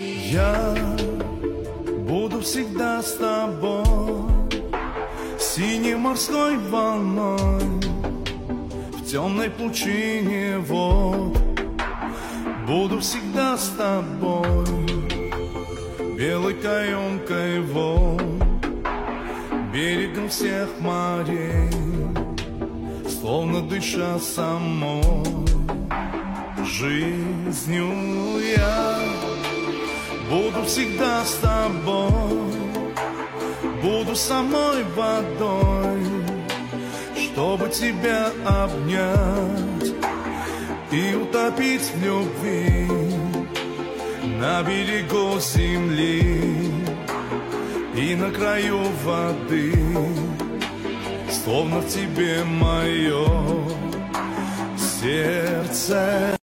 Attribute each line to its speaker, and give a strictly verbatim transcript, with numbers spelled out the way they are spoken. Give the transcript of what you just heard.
Speaker 1: Я буду всегда с тобой, синей морской волной, в темной пучине вод. Буду всегда с тобой, белой каемкой волн, берегом всех морей, словно дыша самой жизнью. Я буду всегда с тобой, буду самой водой, чтобы тебя обнять и утопить в любви на берегу земли и на краю воды, словно в тебе мое сердце.